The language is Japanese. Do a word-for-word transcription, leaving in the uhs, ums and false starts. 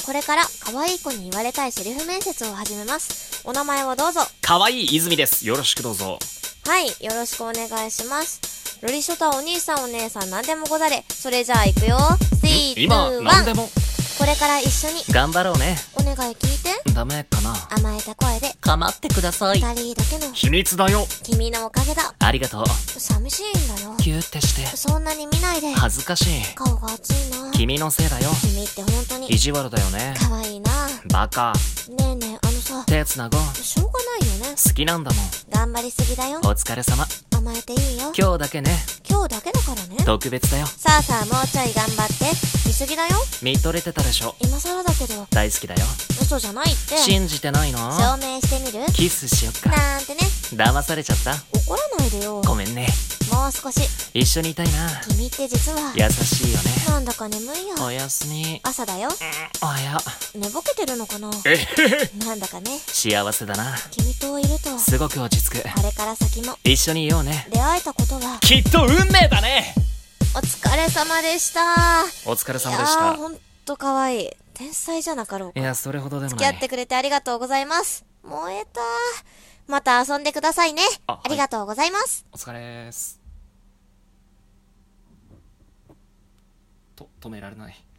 これから可愛い子に言われたいセリフ面接を始めます。お名前をどうぞ。 可愛い泉です。よろしくどうぞ。 はい、よろしくお願いします。ロリショタお兄さんお姉さん何でもござれ。それじゃあ行くよ。スリー、ツー、 今ワン。 何でもこれから一緒に頑張ろうね。 お願い聞いて。 ダメかな。 甘えた声で構ってください。 二人だけの秘密だよ。 君のおかげだ。 ありがとう。 寂しいんだよ。 キューってしてそんなに見ないで。 恥ずかしい。 顔が熱いな。 君のせいだよ。 君って本当に意地悪だよね。 可愛いな。 バカ。 ねえねえ、あのさ、 手つなごう。 しょうがないよね。 好きなんだもん。 頑張りすぎだよ。 お疲れ様。 甘えていいよ。 今日だけね。 今日だけだからね。 特別だよ。 さあさあ、もうちょい頑張って。見すぎだよ。 見とれてたでしょ。 今更だけど大好きだよ。 嘘じゃないって。 信じてないの？ 証明してみる？ キスしよっか。 なんてね。 騙されちゃった。 怒らないでよ。 ごめんね。 もう少し。 一緒にいたいな。 君って実は優しいよね。 なんだか眠いよ。 おやすみ。 朝だよ。 おはよ寝ぼけてるのかな。 う。えへへ。 なんだかね。 幸せだな。 君といるとすごく落ち着く。 これから先も一緒にいようね。 出会えたことがきっと運命だね。 お疲れ様でした。 お疲れ様でいやー、 した。 ほんと可愛い。天才じゃなかろうか。 いや、それほどでもない。 付き合ってくれてありがとうございます。燃えた。また遊んでくださいね。 あ、はい、 ありがとうございます。 お疲れーす。と、止められない。